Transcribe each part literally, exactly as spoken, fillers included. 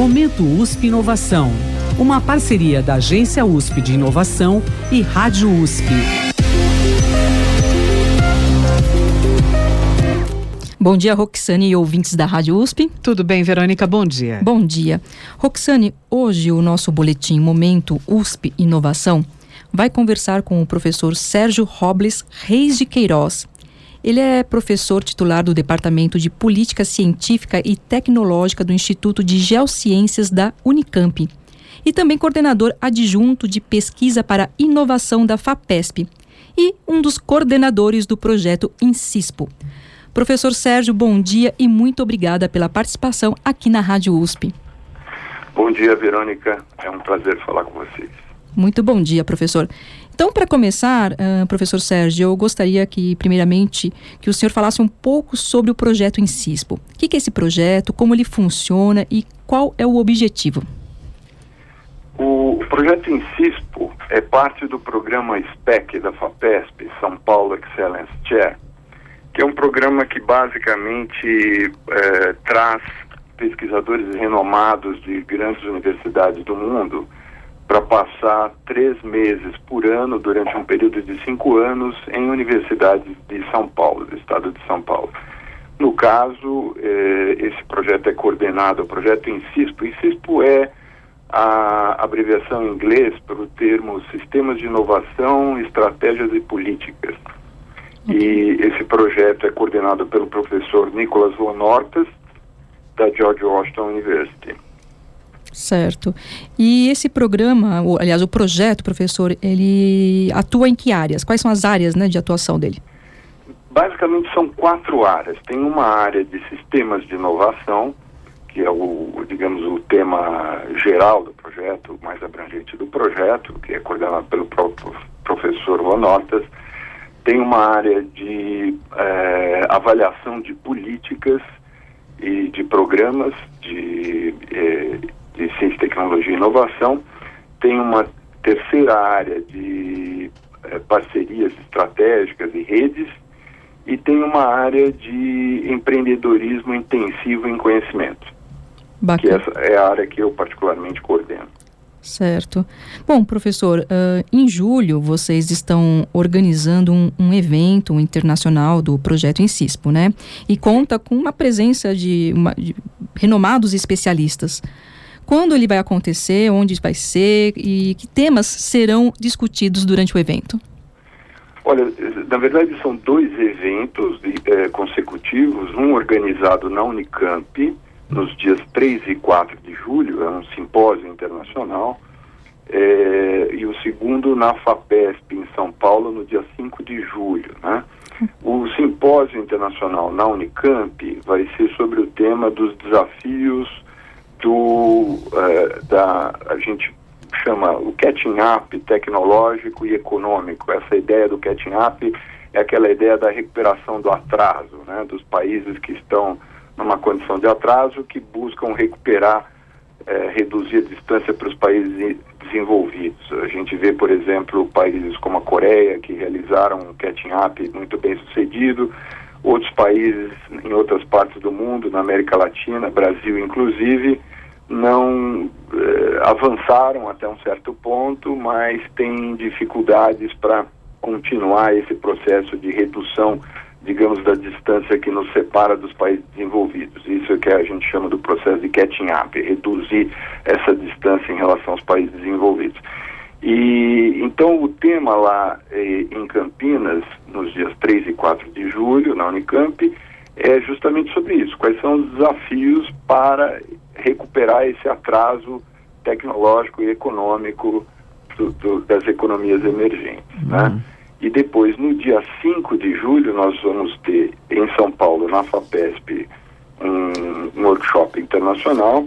Momento U S P Inovação, uma parceria da Agência U S P de Inovação e Rádio U S P. Bom dia, Roxane e ouvintes da Rádio U S P. Tudo bem, Verônica? Bom dia. Bom dia. Roxane, hoje o nosso boletim Momento U S P Inovação vai conversar com o professor Sérgio Robles Reis de Queiroz. Ele é professor titular do Departamento de Política Científica e Tecnológica do Instituto de Geociências da Unicamp e também coordenador adjunto de pesquisa para inovação da FAPESP e um dos coordenadores do projeto INCISPO. Professor Sérgio, bom dia e muito obrigada pela participação aqui na Rádio U S P. Bom dia, Verônica. É um prazer falar com vocês. Muito bom dia, professor. Então, para começar, uh, professor Sérgio, eu gostaria que, primeiramente, que o senhor falasse um pouco sobre o projeto INCISPO. O que, que é esse projeto, como ele funciona e qual é o objetivo? O projeto INCISPO é parte do programa S P E C da FAPESP, São Paulo Excellence Chair, que é um programa que basicamente eh, traz pesquisadores renomados de grandes universidades do mundo para passar três meses por ano, durante um período de cinco anos, em universidades de São Paulo, do estado de São Paulo. No caso, eh, esse projeto é coordenado, o projeto INCISPO. INCISPO é a abreviação em inglês para o termo Sistemas de Inovação, Estratégias e Políticas. E esse projeto é coordenado pelo professor Nicholas von Ortas, da George Washington University. Certo. E esse programa, ou, aliás, o projeto, professor, ele atua em que áreas? Quais são as áreas, né, de atuação dele? Basicamente são quatro áreas. Tem uma área de sistemas de inovação, que é o, digamos, o tema geral do projeto, o mais abrangente do projeto, que é coordenado pelo próprio professor von Ortas. Tem uma área de eh, avaliação de políticas e de programas de, eh, de ciência, tecnologia e inovação. Tem uma terceira área de eh, parcerias estratégicas e redes. E tem uma área de empreendedorismo intensivo em conhecimento. Bacana. Que essa é a área que eu particularmente coordeno. Certo. Bom, professor, uh, em julho vocês estão organizando um, um evento internacional do projeto INCISPO, né? E conta com uma presença de, uma, de renomados especialistas. Quando ele vai acontecer, onde vai ser e que temas serão discutidos durante o evento? Olha, na verdade são dois eventos eh, consecutivos, um organizado na Unicamp, nos dias três e quatro de julho, é um simpósio internacional, é, e o segundo na FAPESP, em São Paulo, no dia cinco de julho. Né? O simpósio internacional na Unicamp vai ser sobre o tema dos desafios do, é, da, a gente chama o catching up tecnológico e econômico. Essa ideia do catching up é aquela ideia da recuperação do atraso, né, dos países que estão numa condição de atraso, que buscam recuperar, eh, reduzir a distância para os países desenvolvidos. A gente vê, por exemplo, países como a Coreia, que realizaram um catching up muito bem sucedido, outros países em outras partes do mundo, na América Latina, Brasil inclusive, não eh, avançaram até um certo ponto, mas têm dificuldades para continuar esse processo de redução, digamos, da distância que nos separa dos países desenvolvidos. Isso é que a gente chama do processo de catching up, reduzir essa distância em relação aos países desenvolvidos. E então o tema lá eh, em Campinas, nos dias três e quatro de julho, na Unicamp, é justamente sobre isso. Quais são os desafios para recuperar esse atraso tecnológico e econômico do, do, das economias emergentes, uhum. né? E depois, no dia cinco de julho, nós vamos ter em São Paulo, na FAPESP, um, um workshop internacional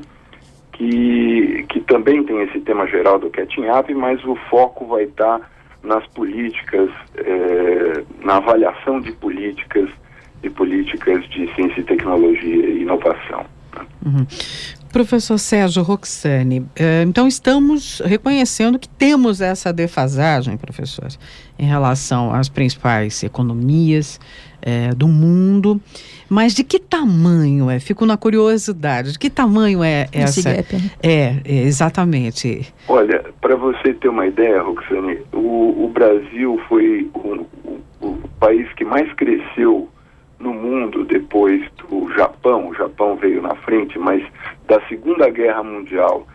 que, que também tem esse tema geral do catching up, mas o foco vai estar nas políticas, eh, na avaliação de políticas, de políticas de ciência e tecnologia e inovação. Uhum. Professor Sérgio Roxane, então estamos reconhecendo que temos essa defasagem, professor, em relação às principais economias é, do mundo, mas de que tamanho é? Fico na curiosidade, de que tamanho é essa? Esse gap, né? É, é, exatamente. Olha, para você ter uma ideia, Roxane, o, o Brasil foi o, o, o país que mais cresceu no mundo depois do Japão. O Japão veio na frente, mas da Segunda Guerra Mundial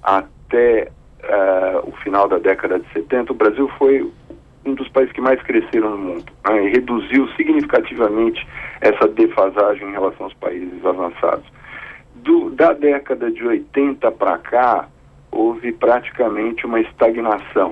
até uh, o final da década de setenta, o Brasil foi um dos países que mais cresceram no mundo, né, e reduziu significativamente essa defasagem em relação aos países avançados. Do, da década de oitenta para cá, houve praticamente uma estagnação.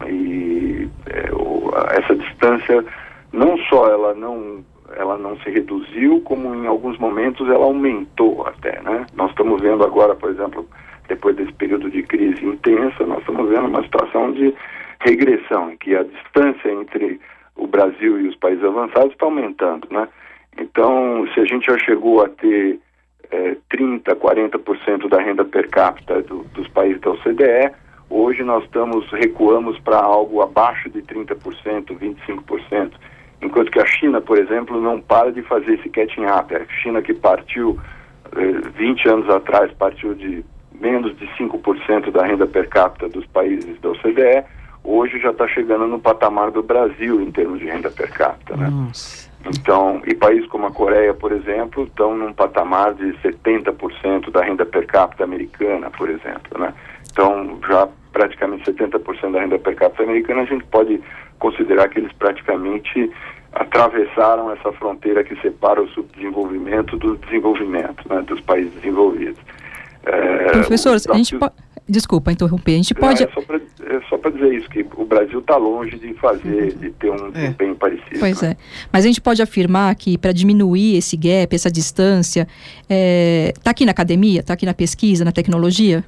E é, o, essa distância, não só ela não... ela não se reduziu, como em alguns momentos ela aumentou até, né? Nós estamos vendo agora, por exemplo, depois desse período de crise intensa, nós estamos vendo uma situação de regressão, em que a distância entre o Brasil e os países avançados está aumentando, né? Então, se a gente já chegou a ter é, trinta, quarenta por cento da renda per capita do, dos países da O C D E, hoje nós estamos, recuamos para algo abaixo de trinta por cento, vinte e cinco por cento. Enquanto que a China, por exemplo, não para de fazer esse catching up. A China, que partiu eh, vinte anos atrás, partiu de menos de cinco por cento da renda per capita dos países da O C D E, hoje já está chegando no patamar do Brasil em termos de renda per capita, né? Nossa. Então, e países como a Coreia, por exemplo, estão num patamar de setenta por cento da renda per capita americana, por exemplo, né? Então, já praticamente setenta por cento da renda per capita americana, a gente pode considerar que eles praticamente atravessaram essa fronteira que separa o subdesenvolvimento do desenvolvimento, né, dos países desenvolvidos. É, Professor, próprio... a gente pode... Desculpa interromper, a gente pode... Não, é só para dizer isso, que o Brasil está longe de fazer, de ter um desempenho é. parecido. Pois né? é, mas a gente pode afirmar que para diminuir esse gap, essa distância, está é, aqui na academia, está aqui na pesquisa, na tecnologia?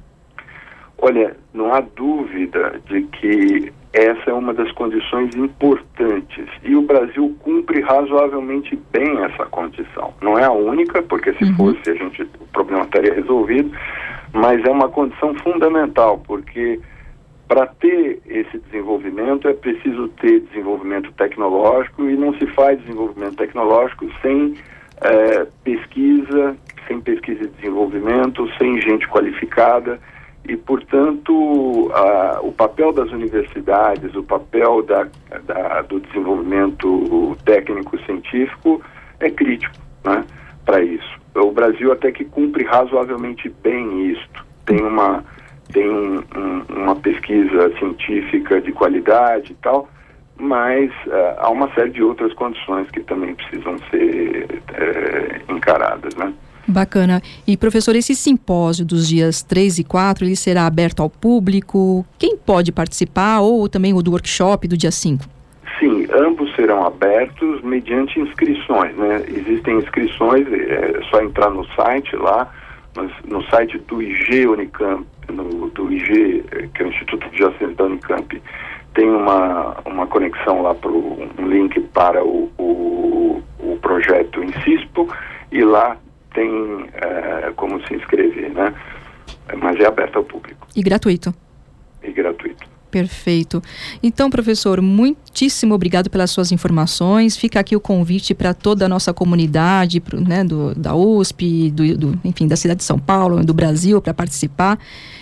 Olha, não há dúvida de que essa é uma das condições importantes e o Brasil cumpre razoavelmente bem essa condição. Não é a única, porque se uhum. fosse a gente, o problema estaria resolvido, mas é uma condição fundamental, porque para ter esse desenvolvimento é preciso ter desenvolvimento tecnológico e não se faz desenvolvimento tecnológico sem é, pesquisa, sem pesquisa e desenvolvimento, sem gente qualificada. E, portanto, a, o papel das universidades, o papel da, da, do desenvolvimento técnico-científico é crítico, né, para isso. O Brasil até que cumpre razoavelmente bem isto. Tem uma, tem um, um, uma pesquisa científica de qualidade e tal, mas uh, há uma série de outras condições que também precisam ser uh, encaradas, né? Bacana. E, professor, esse simpósio dos dias três e quatro, ele será aberto ao público? Quem pode participar? Ou também o do workshop do dia cinco? Sim, ambos serão abertos mediante inscrições, né? Existem inscrições, é só entrar no site lá, mas no site do I G Unicamp, no, do I G, que é o Instituto de Geociências da Unicamp, tem uma, uma conexão lá, para um link para o, o, o projeto INCISPO, e lá tem é, como se inscrever, né? Mas é aberto ao público. E gratuito? E gratuito. Perfeito. Então, professor, muitíssimo obrigado pelas suas informações. Fica aqui o convite para toda a nossa comunidade, pro, né, do, da U S P, do, do, enfim, da cidade de São Paulo, do Brasil, para participar.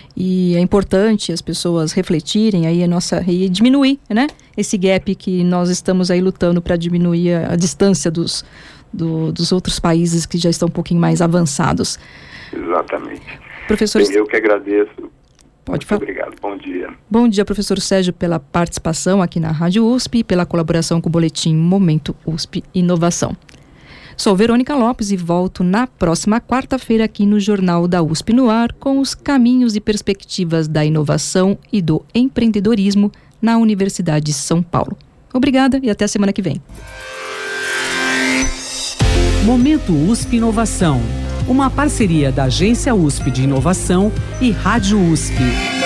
E é importante as pessoas refletirem aí a nossa, e diminuir, né, esse gap que nós estamos aí lutando para diminuir a, a distância dos Do, dos outros países que já estão um pouquinho mais avançados. Exatamente. Professor... Bem, eu que agradeço. Pode falar. Muito obrigado. Bom dia. Bom dia, professor Sérgio, pela participação aqui na Rádio U S P e pela colaboração com o boletim Momento U S P Inovação. Sou Verônica Lopes e volto na próxima quarta-feira aqui no Jornal da U S P no Ar com os caminhos e perspectivas da inovação e do empreendedorismo na Universidade de São Paulo. Obrigada e até a semana que vem. Momento U S P Inovação, uma parceria da Agência U S P de Inovação e Rádio U S P.